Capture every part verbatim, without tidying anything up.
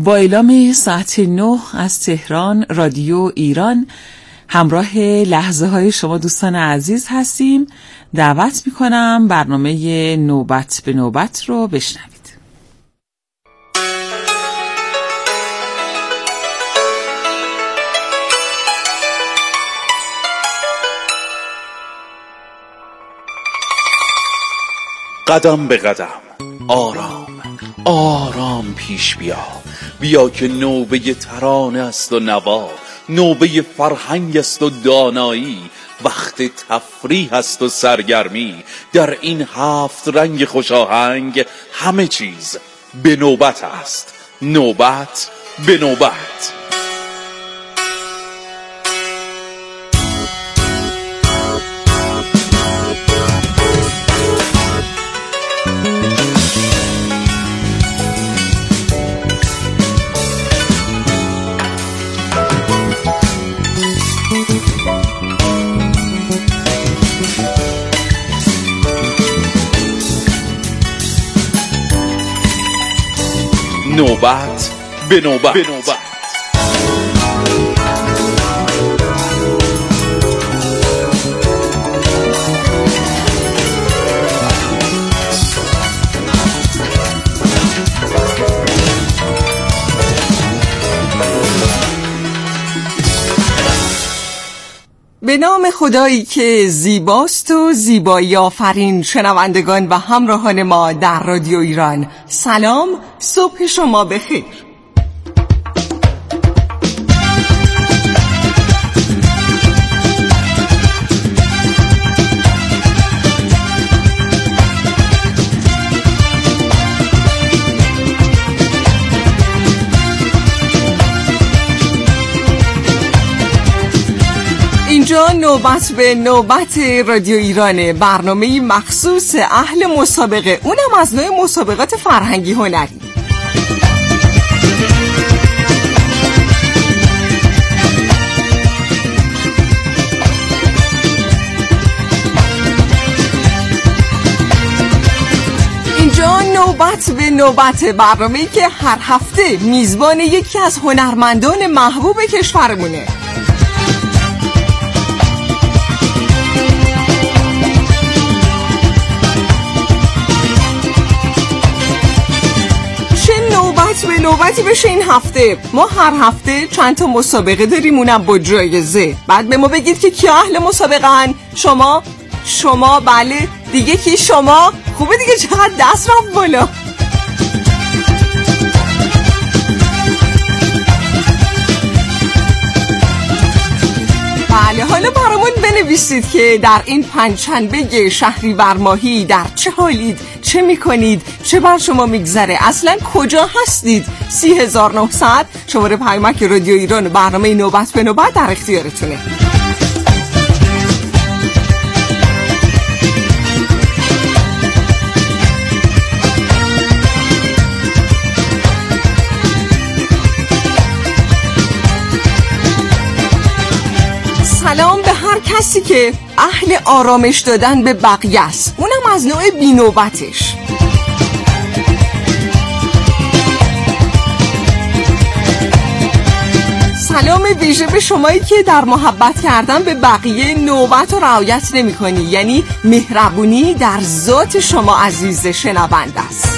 با اعلام ساعت نه از تهران رادیو ایران همراه لحظه های شما دوستان عزیز هستیم. دعوت میکنم برنامه نوبت به نوبت رو بشنوید. قدم به قدم، آرام آرام پیش بیا، بیا که نوبه ترانه است و نوا، نوبه فرهنگ است و دانایی، وقت تفریح است و سرگرمی. در این هفت رنگ خوش آهنگ همه چیز به نوبت است. نوبت به نوبت. نوبت به نوبت, به نوبت. به نام خدایی که زیباست و زیبایی آفرین، شنوندگان و همراهان ما در رادیو ایران سلام، صبح شما بخیر. اینجا نوبت به نوبت رادیو ایرانه، برنامه مخصوص اهل مسابقه، اونم از نوع مسابقات فرهنگی هنری. اینجا نوبت به نوبت، برنامه‌ای که هر هفته میزبان یکی از هنرمندان محبوب کشورمونه. به نوبتی بشه این هفته. ما هر هفته چند تا مسابقه داریم، اونم با جایزه. بعد به ما بگید که کیا اهل مسابقه هن؟ شما شما بله دیگه کی؟ شما خوبه دیگه، چقدر دست رفت بالا. بله، حالا برامون بنویسید که در این پنجشنبه شهریور ماهی در چه حالید، چه میکنید، چه بر شما میگذره، اصلا کجا هستید. سی هزار و نهصد شماره پیامک رادیو ایران، برنامه نوبت به نوبت در اختیارتونه. سلام به هر کسی که اهل آرامش دادن به بقیه است، اونم از نوع بی‌نوبتش. سلام ویژه به شمایی که در محبت کردن به بقیه نوبت رو رعایت نمی کنی، یعنی مهربونی در ذات شما عزیز شنونده است.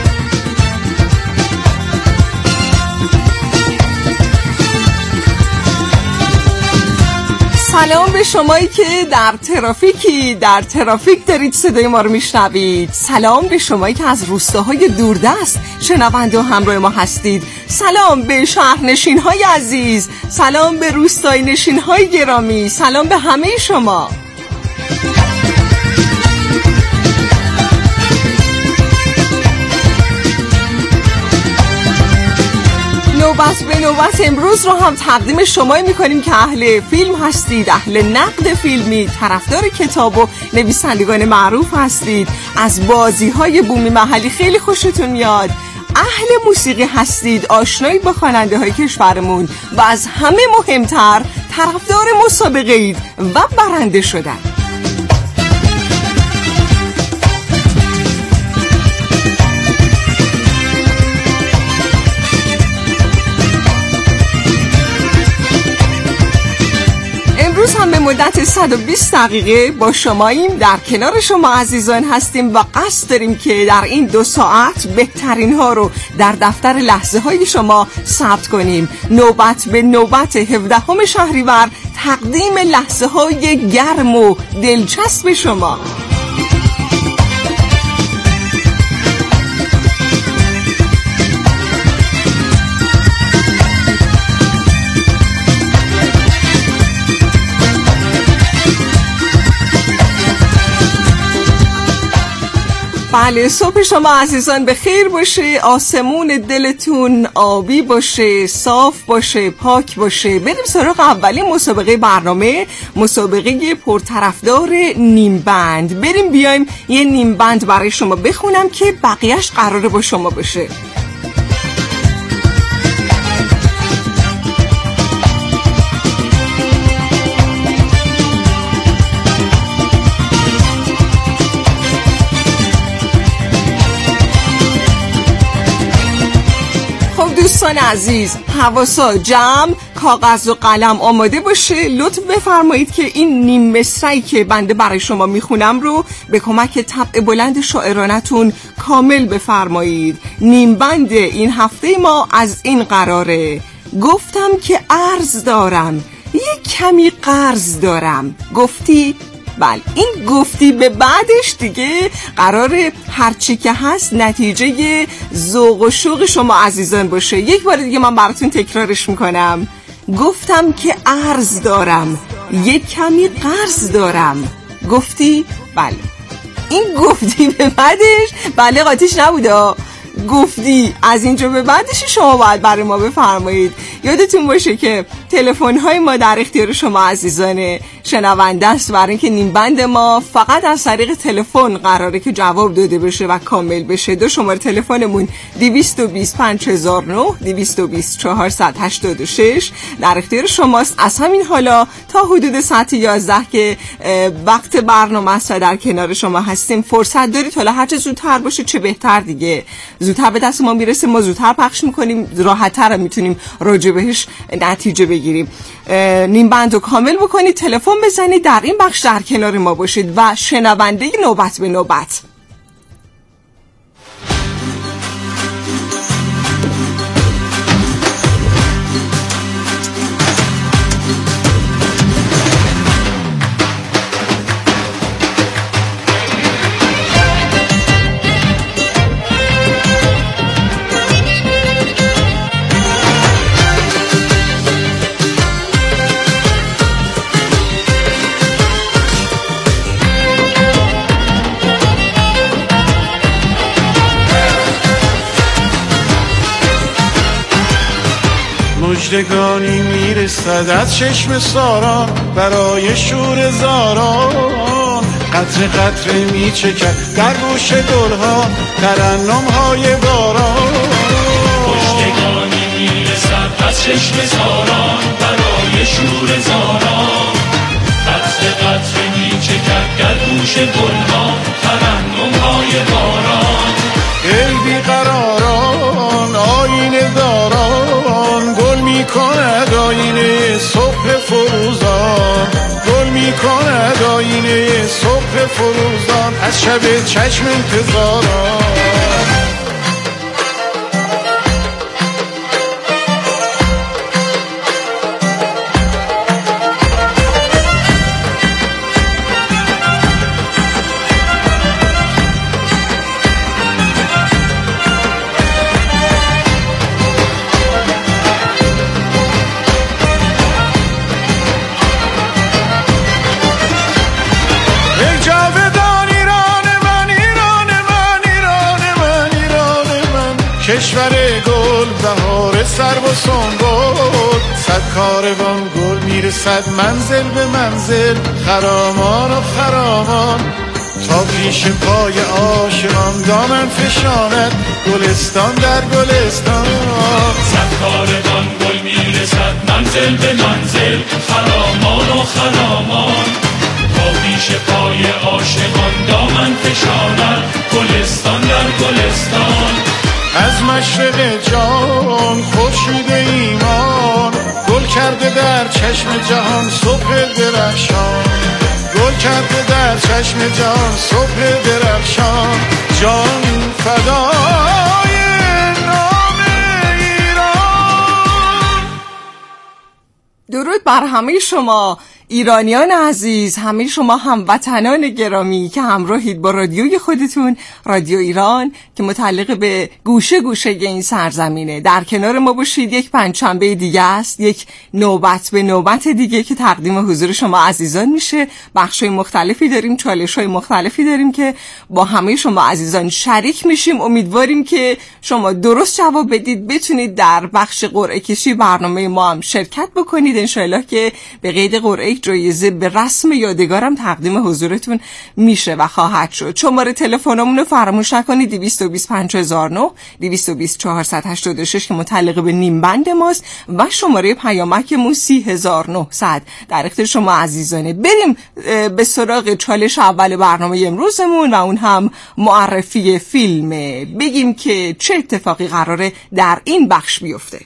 سلام به شمایی که در ترافیکی در ترافیک دارید صدای ما رو میشنوید. سلام به شمایی که از روستاهای دوردست شنونده و همراه ما هستید. سلام به شهرنشین‌های عزیز، سلام به روستای نشین‌های گرامی، سلام به همه شما. نوبت به نوبت امروز رو هم تقدیم شما میکنیم که اهل فیلم هستید، اهل نقد فیلمی، طرفدار کتاب و نویسندگان معروف هستید، از بازی های بومی محلی خیلی خوشتون میاد، اهل موسیقی هستید، آشنایی با خواننده های کشورمون و از همه مهمتر طرفدار مسابقه اید و برنده شدن. هم به مدت صد و بیست دقیقه با شماییم، در کنار شما عزیزان هستیم و قصد داریم که در این دو ساعت بهترین ها رو در دفتر لحظه های شما ثبت کنیم. نوبت به نوبت هفدهم شهریور تقدیم لحظه های گرم و دلچسب شما. بله، صبح شما عزیزان به خیر باشه، آسمون دلتون آبی باشه، صاف باشه، پاک باشه. بریم سراغ اولین مسابقه برنامه، مسابقه پرطرفدار نیم بند. بریم بیایم یه نیم بند برای شما بخونم که بقیهش قراره با شما باشه. دوستان عزیز، حواسا جمع، کاغذ و قلم آماده باشه. لطف بفرمایید که این نیم مصرعی که بنده برای شما میخونم رو به کمک طبع بلند شاعرانتون کامل بفرمایید. نیم بند این هفته ما از این قراره: گفتم که عرض دارم، یک کمی قرض دارم. گفتی؟ بله، این گفتی به بعدش دیگه قراره هرچی که هست نتیجه ذوق و شوق شما عزیزان باشه. یک بار دیگه من براتون تکرارش میکنم: گفتم که عرض دارم، یک کمی قرض دارم. گفتی؟ بله، این گفتی به بعدش بله قاطیش نبوده، گفتی از اینجا به بعدش شما باید برای ما بفرمایید. یادتون باشه که تلفن های ما در اختیار شما عزیزان شنونده است، برای اینکه نیم بند ما فقط از طریق تلفن قراره که جواب داده بشه و کامل بشه. دو شماره تلفنمون دویست و بیست پنج هزار و نه، دویست و بیست چهارصد و هشتاد و شش در اختیار شماست. از همین حالا تا حدود ساعت یازده که وقت برنامه است و در کنار شما هستیم فرصت دارید. حالا هر چه زودتر باشه چه بهتر دیگه، زودتر به دست ما میرسه، ما زودتر پخش میکنیم، راحت‌تر میتونیم راجع بهش نتیجه بگیریم. نیم بند رو کامل بکنید، تلفن بزنید، در این بخش در کنار ما باشید و شنونده نوبت به نوبت. مژدگانی میرسد از چشم ساران برای شور زاران، قطره قطره میچکد در گوش گلها ترنم های باران. مژدگانی میرسد از چشم ساران برای شور زاران، قطره قطره میچکد در گوش گلها ترنم های باران. ای بیقراران آینه داران، گل می کند آینه صبح فروزان، گل می کند آینه صبح فروزان از شب چشم انتظاران. کشور گل بهار سر و سنبول، صد کاروان گل میرسد منزل به منزل، خرامان و خرامان تا پیش پای عاشقان دامن فشاند گلستان در گلستان. صد کاروان گل میرسد منزل به منزل، خرامان و خرامان تا پیش پای عاشقان دامن فشاند گلستان در گلستان. از مشرق جان خورشید ایمان گل کرده در چشم جهان صبح درخشان، گل کرده در چشم جهان صبح درخشان، جان فدای نام ایران. درود بر همه شما ایرانیان عزیز، همه شما هموطنان گرامی که همراهید با رادیوی خودتون، رادیو ایران که متعلق به گوشه گوشه این سرزمینه. در کنار ما باشید. یک پنجشنبه دیگه است، یک نوبت به نوبت دیگه که تقدیم حضور شما عزیزان میشه. بخشای مختلفی داریم، چالش‌های مختلفی داریم که با همه شما عزیزان شریک میشیم. امیدواریم که شما درست جواب بدید، بتونید در بخش قرعه کشی برنامه ما هم شرکت بکنید. انشاءالله که به قید قرعه جایزه به رسم یادگارم تقدیم حضورتون میشه و خواهد شد. شماره تلفنمون رو فراموش نکنید، دویست و بیست پنج هزار و نه، دویست و بیست چهارصد و هشتاد و شش که متعلق به نیم بند ماست و شماره پیامکمون سی هزار و نهصد در اختیار شما عزیزانه. بریم به سراغ چالش اول برنامه امروزمون و اون هم معرفی فیلمه. بگیم که چه اتفاقی قراره در این بخش بیفته.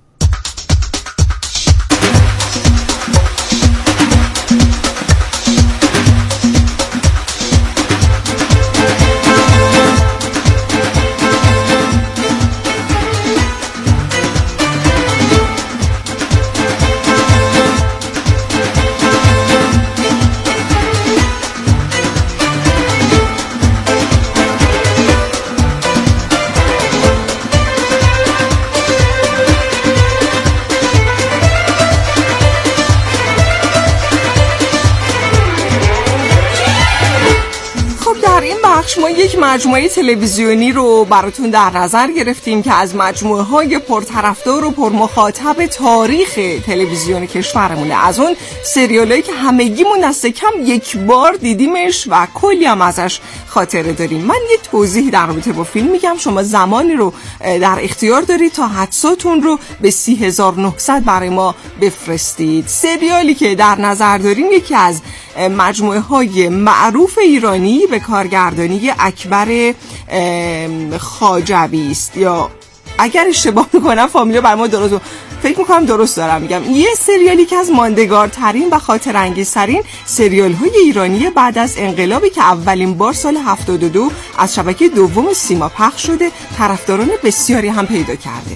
ما یک مجموعه تلویزیونی رو براتون در نظر گرفتیم که از مجموعه های پرطرفدار و پرمخاطب تاریخ تلویزیون کشورمونه. از اون سریالایی که همگیمون دست کم یک بار دیدیمش و کلی هم ازش خاطره داریم. من یه توضیح در رابطه با فیلم میگم، شما زمانی رو در اختیار دارید تا حدساتون رو به سی هزار و نهصد برای ما بفرستید. سریالی که در نظر داریم یکی از مجموعه های معروف ایرانی به کارگردانی اکبر خواجوی است، یا اگر اشتباه میکنم فامیلا بر ما درست فکر میکنم درست دارم میگم. یه سریالی که از ماندگارترین و خاطر انگیزترین سریال های ایرانی بعد از انقلابی که اولین بار سال هفتاد و دو از شبکه دوم سیما پخش شده، طرفداران بسیاری هم پیدا کرده.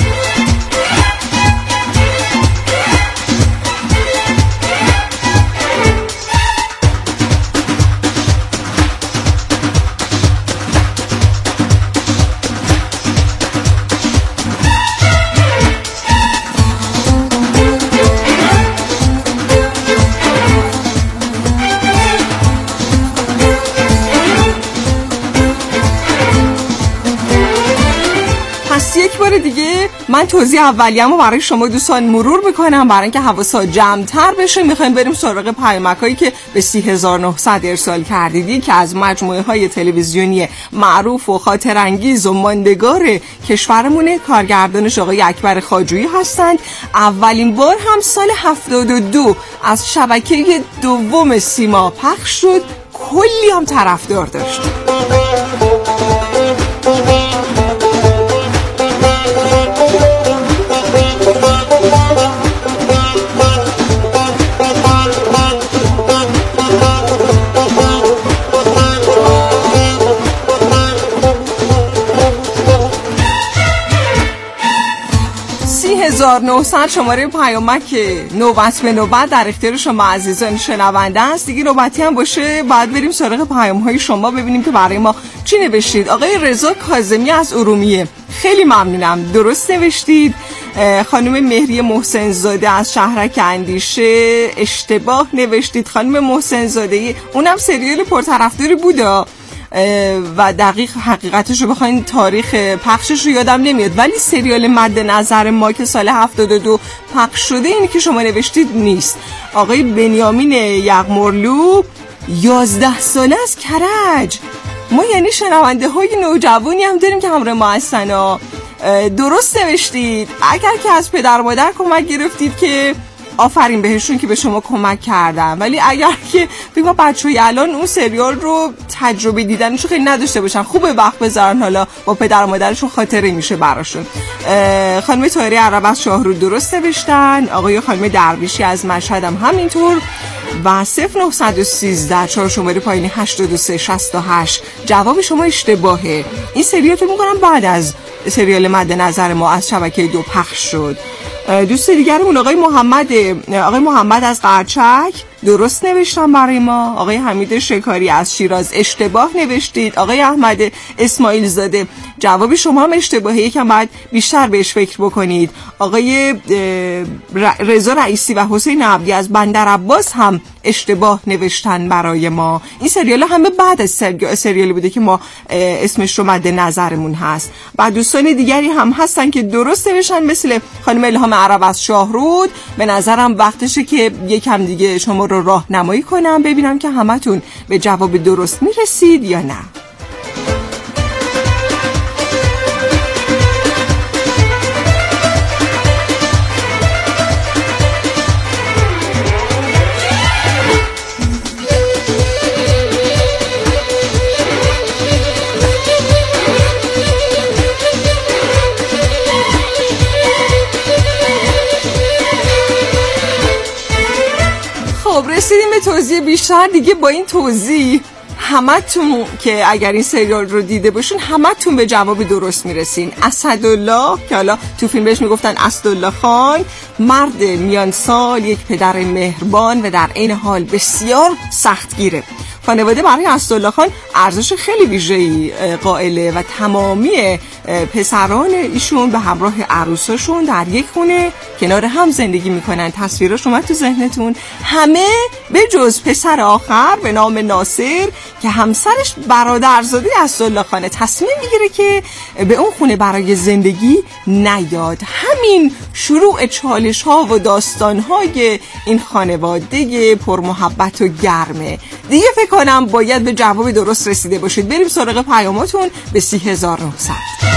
یک بار دیگه من توضیح اولیه‌مو برای شما دوستان مرور میکنم برای اینکه حواسا جمع‌تر بشه. میخوایم بریم سراغ پیامکایی که به سی هزار و نهصد ارسال کردید که از مجموعه های تلویزیونی معروف و خاطر انگیز و ماندگار کشورمونه. کارگردانش آقای اکبر خواجویی هستند. اولین بار هم سال هفتاد و دو از شبکه دوم سیما پخش شد، کلی هم طرفدار داشت. هزار و نهصد شماره پیامک نوبت به نوبت در اختیار شما عزیزان شنونده است. دیگه نوبتی هم باشه بعد بریم سراغ پیام‌های شما ببینیم که برای ما چی نوشتید. آقای رضا کاظمی از ارومیه، خیلی ممنونم، درست نوشتید. خانم مهری محسن زاده از شهرک اندیشه اشتباه نوشتید. خانم محسن زاده اونم سریال پرطرفداری بوده و دقیق حقیقتش رو بخواین تاریخ پخشش رو یادم نمیاد، ولی سریال مد نظر ما که سال هفتاد و دو پخش شده اینی که شما نوشتید نیست. آقای بنیامین یغمرلو یازده ساله از کرج. ما یعنی شنونده های نوجوانی هم داریم که همراه ما هستن. درست نوشتید. اگر که از پدر مادر کمک گرفتید که آفرین بهشون که به شما کمک کردن. ولی اگر که فکر کنم بچه‌های الان اون سریال رو تجربه دیدنشو خیلی نداشته باشن، خوبه وقت بذارن، حالا با پدر و مادرشون خاطره میشه براشون. خانم طاهره عرب از شاهرود درست نوشتن، آقای خانم درویشی از مشهد هم همینطور و صفر نه یک سه چهار شماره پایینی هشتاد و سه شصت و هشت جواب شما اشتباهه. این سریال فکر می‌کنم بعد از سریال مد نظر ما از شبکه دو پخش شد. دوست دیگرمون آقای محمد آقای محمد از قرچک درست نوشتن برای ما. آقای حمید شکاری از شیراز اشتباه نوشتید. آقای احمد اسماعیل زاده جواب شما هم اشتباهه، یکم باید بیشتر بهش فکر بکنید. آقای رضا رئیسی و حسین عبدی از بندر عباس هم اشتباه نوشتن برای ما. این سریال همه بعد از سریالی بوده که ما اسمش رو مد نظرمون هست. و دوستان دیگری هم هستن که درست نوشتن مثل خانم الهام عرب از شاهرود. به نظرم وقتشه که یکم دیگه شما رو راهنمایی کنم ببینم که همتون به جواب درست میرسید یا نه. رسیدیم به توضیح بیشتر دیگه. با این توضیح همتون که اگر این سریال رو دیده باشون همتون به جواب درست میرسین. اسدالله که حالا تو فیلم بهش میگفتن اسدالله خان، مرد میان سال، یک پدر مهربان و در این حال بسیار سختگیره. خانواده برای اسدالله خان ارزش خیلی ویژه‌ای قائله و تمامی پسران ایشون به همراه عروساشون در یک خونه کنار هم زندگی میکنن. تصویراش اومد تو ذهنتون؟ همه به جز پسر آخر به نام ناصر که همسرش برادرزاده اسدالله خانه تصمیم میگیره که به اون خونه برای زندگی نیاد. همین شروع چالش ها و داستان های این خانواده پرمحبت و گرمه دیگه. فکر کنم باید به جواب درست رسیده باشید. بریم سراغ پیاماتون به سی هزار و نهصد.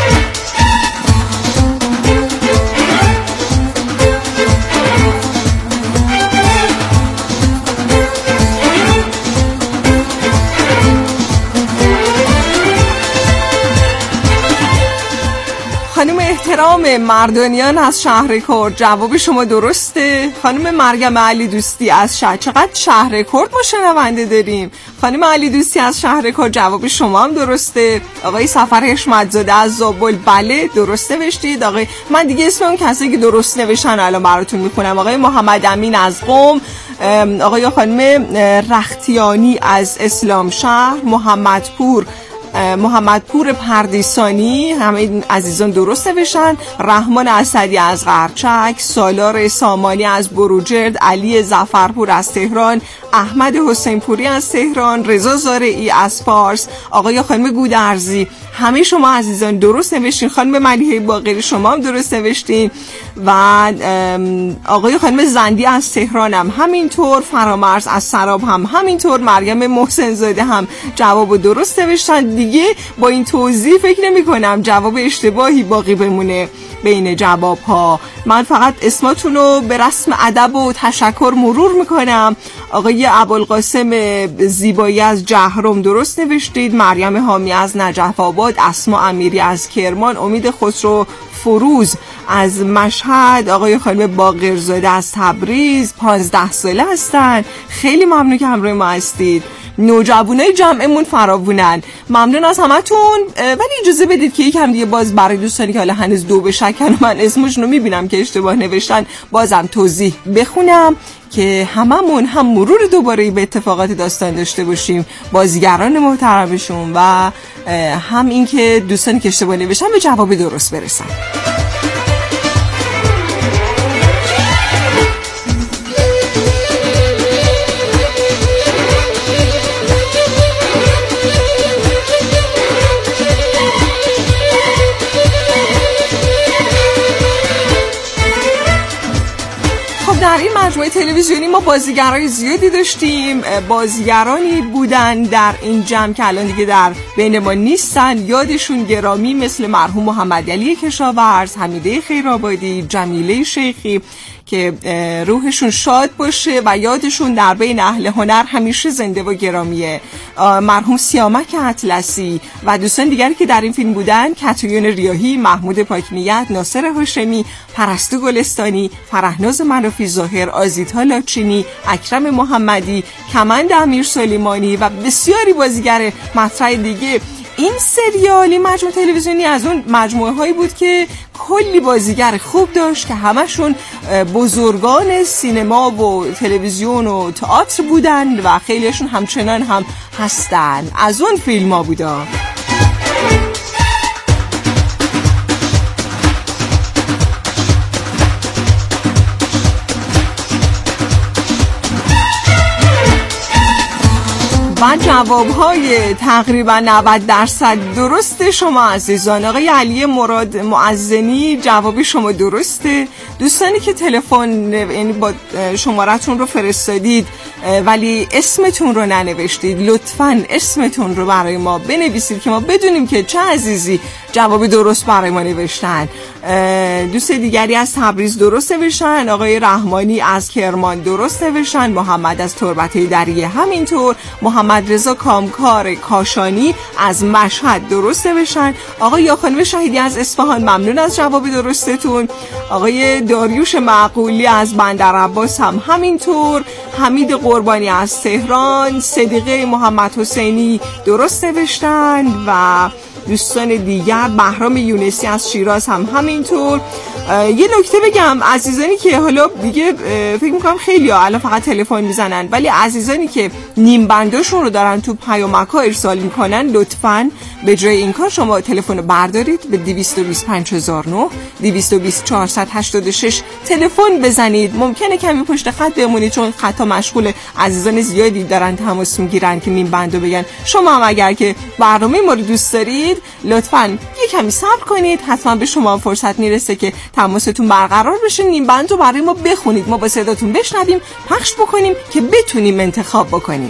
خانم احترام مردانیان از شهر کرد جواب شما درسته. خانم مریم علی دوستی از شهر، چقدر شهر کرد ما شنونده داریم. خانم علی دوستی از شهر کرد جواب شما هم درسته. آقای سفر حشمت‌زاده از زابل بله درست نوشتید. آقای من دیگه اسم اون کسی که درست نوشتن الان براتون میخونم. آقای محمد امین از قم، آقای خانم رختیانی از اسلام شهر، محمدپور محمدپور پردیسانی، همه این عزیزان درست نوشتن. رحمان اسدی از قرچک، سالار سامانی از بروجرد، علی ظفرپور از تهران، احمد حسین پوری از تهران، رضا زارعی از فارس، آقای خانم گودرزی، همه شما عزیزان درست نوشتین. خانم ملیحه باقری شما هم درست نوشتین و آقای خانم زندی از تهران هم همینطور، فرامرز از سراب هم همینطور، مریم محسن زاده هم جواب درست نوشتن. دیگه با این توضیح فکر نمی کنم جواب اشتباهی باقی بمونه بین جواب ها. من فقط اسماتون رو به رسم ادب و تشکر مرور میکنم. آقای ابوالقاسم زیبایی از جهرم درست نوشتید. مریم حامی از نجف آباد، اسما امیری از کرمان، امید خسرو فروز از مشهد، آقای خانم باقرزاده از تبریز، پانزده ساله هستن. خیلی ممنون که همراه ما هستید. نوجوانای جمعمون فراوونن. ممنون از همتون. ولی اجازه بدید که یکم دیگه باز برای دوستانی که حالا هنوز دو به شکن من اسمشون رو میبینم که اشتباه نوشتن بازم توضیح بخونم که هممون هم مرور دوباره به اتفاقات داستان داشته باشیم، بازیگران محترمشون و هم این که دوستانی که اشتباه نوشتن به جواب درست برسن. در این مجموعه تلویزیونی ما بازیگرای زیادی داشتیم. بازیگرانی بودن در این جمع که الان دیگه در بین ما نیستن، یادشون گرامی، مثل مرحوم محمد علی کشاورز، حمیده خیرآبادی، جمیله شیخی که روحشون شاد باشه و یادشون در بین اهل هنر همیشه زنده و گرامیه. مرحوم سیامک اطلسی و دوستان دیگری که در این فیلم بودن: کتایون ریاحی، محمود پاکنیت، ناصر هاشمی، پرستو گلستانی، فرهناز منافی ظاهر، آزیتا لاچینی، اکرم محمدی، کمند امیر سلیمانی و بسیاری بازیگر مطرح دیگه. این سریال، این مجموعه تلویزیونی از اون مجموعه هایی بود که کلی بازیگر خوب داشت که همشون بزرگان سینما و تلویزیون و تئاتر بودن و خیلیشون همچنان هم هستن. از اون فیلم ها بودا. و جوابهای تقریبا نود درصد درست شما عزیزان. آقای علی مراد معزنی جواب شما درسته. دوستانی که تلفن یعنی با شمارتون رو فرستادید ولی اسمتون رو ننوشتید، لطفاً اسمتون رو برای ما بنویسید که ما بدونیم که چه عزیزی جواب درست برای ما نوشتن. دوست دیگری از تبریز درست نوشتن، آقای رحمانی از کرمان درست نوشتن، محمد از تربت دریه همینطور، محمد رضا کامکار کاشانی از مشهد درست نوشتن، آقای یا خانم شهیدی از اصفهان ممنون از جواب درستتون، آقای داریوش معقولی از بندر عباس هم همینطور، حمید قربانی از تهران، صدیقه محمد حسینی درست نوشتن و دوستان دیگر، بهرام یونسی از شیراز هم همینطور. یه نکته بگم عزیزانی که حالا دیگه فکر میکنم خیلی ها الان فقط تلفن میزنن ولی عزیزانی که نیم بنداشون رو دارن تو پیامک ها ارسال میکنن لطفاً به جای این کار شما تلفن رو بردارید به دویست و بیست پنج هزار و نه دویست و بیست چهارصد و هشتاد و شش تلفن بزنید. ممکنه کمی پشت خط بمونید چون خطا مشغول، عزیزان زیادی دارن تماس میگیرن که نیم بندو بگن. شما هم اگر که برنامه ما رو دوست دارید لطفاً یه کمی صبر کنید، حتما به شما فرصت میرسه که تماستون برقرار بشه، نیم بند رو برای ما بخونید، ما با صداتون بشنویم، پخش بکنیم که بتونیم انتخاب بکنیم.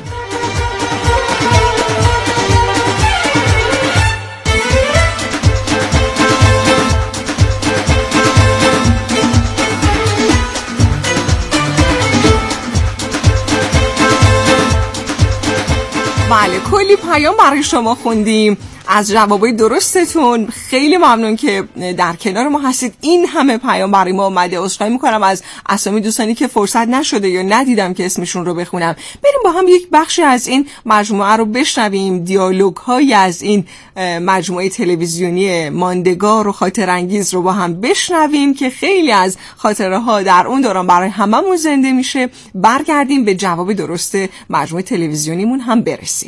بله، کلی پیام برای شما خوندیم از جوابای درستتون. خیلی ممنون که در کنار ما هستید. این همه پیام برای ما اومده. عذرخواهی میکنم از اسامی دوستانی که فرصت نشده یا ندیدم که اسمشون رو بخونم. بریم با هم یک بخشی از این مجموعه رو بشنویم، دیالوگ های از این مجموعه تلویزیونی ماندگار و خاطر انگیز رو با هم بشنویم که خیلی از خاطره ها در اون دوران برای هممون زنده میشه. برگردیم به جواب درست مجموعه تلویزیونیمون هم برسیم.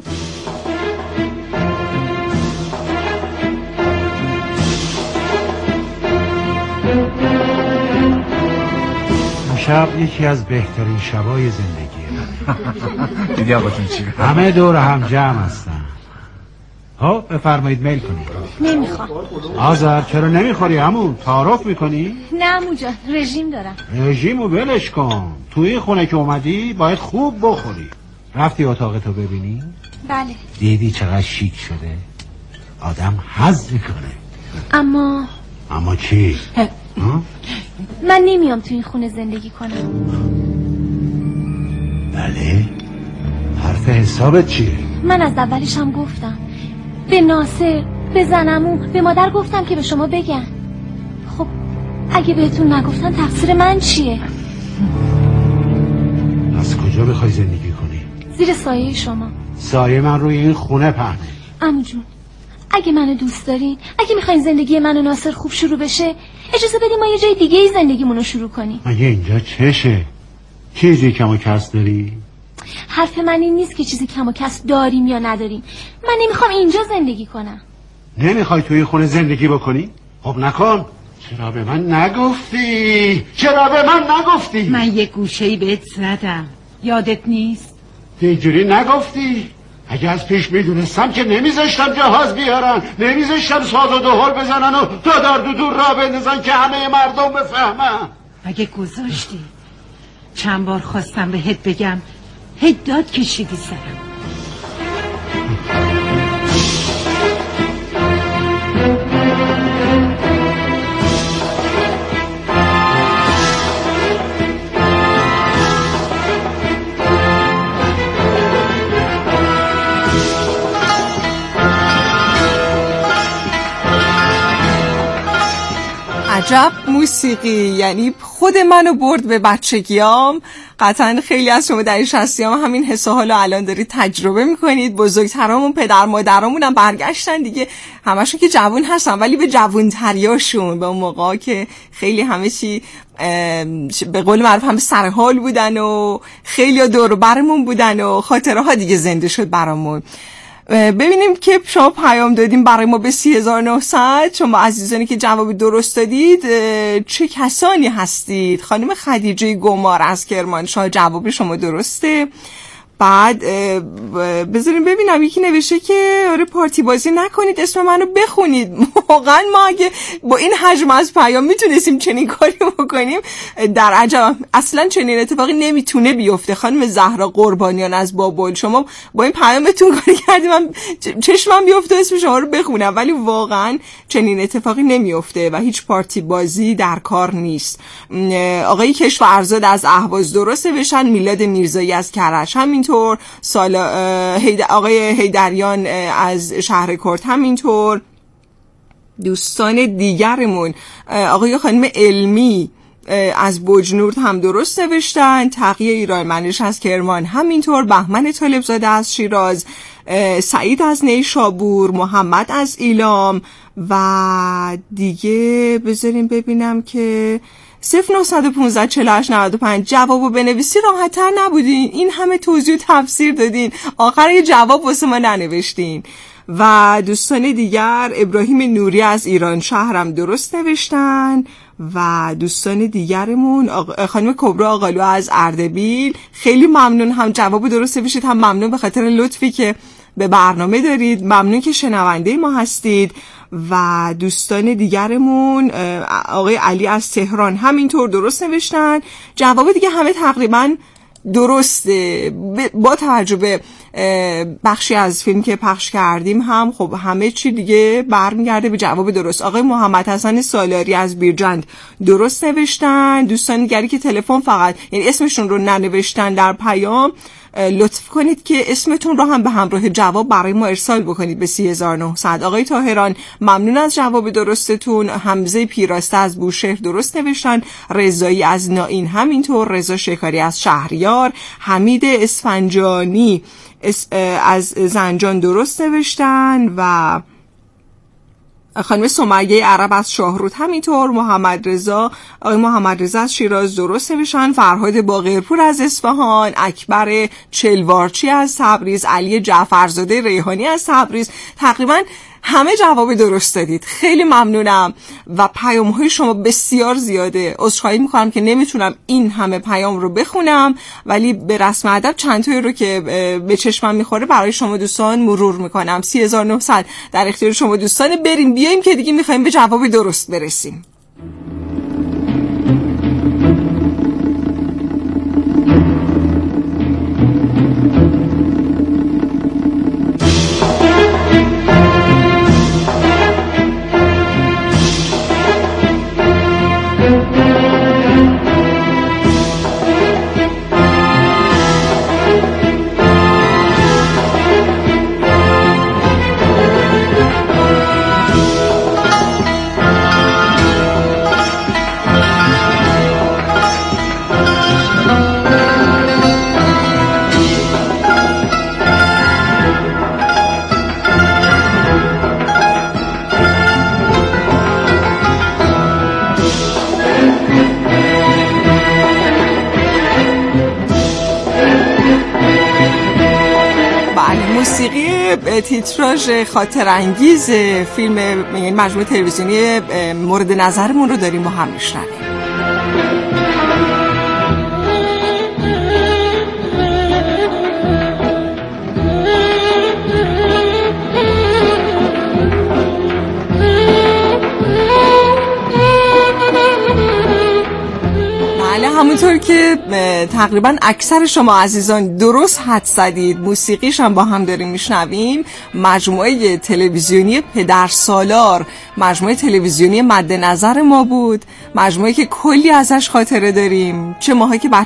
شب یکی از بهترین شبای زندگیه. دیدی آقاتون چی؟ همه دور هم جمع هستن. ها بفرمایید میل کنید. نمیخوام. آذر چرا نمیخوری عمو؟ تعارف میکنی؟ نه عمو جان، رژیم دارم. رژیمو ولش کن. توی این خونه که اومدی باید خوب بخوری. رفتی اتاقتو ببینی؟ بله. دیدی چقدر شیک شده؟ آدم حظ میکنه. اما اما چی؟ من نمیام تو این خونه زندگی کنم. بله؟ حرف حسابت چیه؟ من از اولش هم گفتم به ناصر، به زنمو، به مادر گفتم که به شما بگن. خب اگه بهتون نگفتن تقصیر من چیه؟ از کجا بخوای زندگی کنی؟ زیر سایه شما. سایه من روی این خونه پهنه. عمو جون اگه منو دوست دارین، اگه میخواین زندگی من و ناصر خوب شروع بشه، اجازه بدیم ما یه جای دیگه ای زندگیمونو شروع کنیم. مگه اینجا چشه؟ چیزی کم و کس داری؟ حرف من این نیست که چیزی کم و کس داریم یا نداریم. من نمیخوام اینجا زندگی کنم. نمیخوای توی خونه زندگی بکنی؟ خب نکن. چرا به من نگفتی؟ چرا به من نگفتی؟ من یه گوشه‌ای بهت زدم، یادت نیست؟ اینجوری نگفتی؟ اگه از پیش میدونستم که نمیذاشتم جهاز بیارن، نمیذاشتم ساز و دهل بزنن و دادار دودور را بندازن که همه مردم بفهمن. اگه گذاشتی چند بار خواستم بهت بگم، هی داد کشیدی سرم. عجب موسیقی، یعنی خود منو برد به بچگیام. قطعا خیلی از شما در این شصتیام همین حس و حالو الان دارید تجربه میکنید. بزرگترامون پدر مادرامون هم برگشتن دیگه، همشون که جوان هستن ولی به جوانتریاشون، به اون موقع که خیلی همه چی به قول معروف همه سر حال بودن و خیلی دور برمون بودن و خاطره ها دیگه زنده شد برامون. ببینیم که شما پیام دادیم برای ما به سی هزار و نهصد. شما عزیزانی که جواب درست دادید چه کسانی هستید؟ خانم خدیجه گمار از کرمانشاه جواب شما درسته. بعد بذاریم ببینم، یکی نوشته که آره پارتی بازی نکنید، اسم منو بخونید. واقعا ما اگه با این حجم از پیام میتونستیم چنین کاری بکنیم در عجب. اصلا چنین اتفاقی نمیتونه بیفته. خانم زهرا قربانیان از بابل، شما با این پیامتون کاری کردیم من چشمم بیفته اسم شما رو بخونم، ولی واقعا چنین اتفاقی نمیفته و هیچ پارتی بازی در کار نیست. آقای کشورزاد از اهواز درست نوشتن، میلاد میرزایی از کرج همین طور، سالا آقای هیدریان از شهر کرد همینطور. دوستان دیگرمون آقای خانم علمی از بجنورد هم درست نوشتن، تقیه ایران منش از کرمان همینطور، بهمن طالبزاده از شیراز، سعید از نیشابور، محمد از ایلام و دیگه بذاریم ببینم که صفر نه یک پنج چهل و هشت نود و پنج. جوابو بنویسی راحت تر نبودین؟ این همه توضیح و تفسیر دادین، آخر یه جواب واسه ما ننوشتین. و دوستان دیگر ابراهیم نوری از ایران شهرم درست نوشتن و دوستان دیگرمون آق... خانم کبرا آقالو از اردبیل. خیلی ممنون، هم جواب درست نوشتید هم ممنون به خاطر لطفی که به برنامه دارید، ممنون که شنونده ما هستید. و دوستان دیگرمون آقای علی از تهران همینطور درست نوشتن. جواب دیگه همه تقریبا درسته، با توجه به بخشی از فیلم که پخش کردیم هم خب همه چی دیگه برمیگرده به جواب درست. آقای محمد حسن سالاری از بیرجند درست نوشتن. دوستان دیگری که تلفن فقط یعنی اسمشون رو ننوشتن در پیام، لطف کنید که اسمتون رو هم به همراه جواب برای ما ارسال بکنید به سی هزار و نهصد. آقای طاهران ممنون از جواب درستتون. حمزه پیراسته از بوشهر درست نوشتن، رضایی از نائین همینطور، رضا شکاری از شهریار، حمید اسفنجانی از زنجان درست نوشتن و خانم سمیه عرب از شاهرود همینطور، محمد رضا آقای محمد رضا از شیراز درست نوشتن، فرهاد باقرپور از اصفهان، اکبر چلوارچی از تبریز، علی جعفرزاده ریحانی از تبریز. تقریبا همه جواب درست دادید، خیلی ممنونم و پیام های شما بسیار زیاده. عذرخواهی میکنم که نمیتونم این همه پیام رو بخونم، ولی به رسم ادب چند تایی رو که به چشمم میخوره برای شما دوستان مرور میکنم. سی هزار و نهصد در اختیار شما دوستان. بریم بیایم که دیگه میخوایم به جواب درست برسیم. تیتراژ خاطر انگیز فیلم مجموعه تلویزیونی مورد نظرمون رو داریم با هم میشنویم. همونطور که تقریبا اکثر شما عزیزان درست حد زدید، موسیقیش هم با هم داریم میشنویم. مجموعه تلویزیونی پدرسالار مجموعه تلویزیونی مد نظر ما بود، مجموعه که کلی ازش خاطره داریم، چه ماها که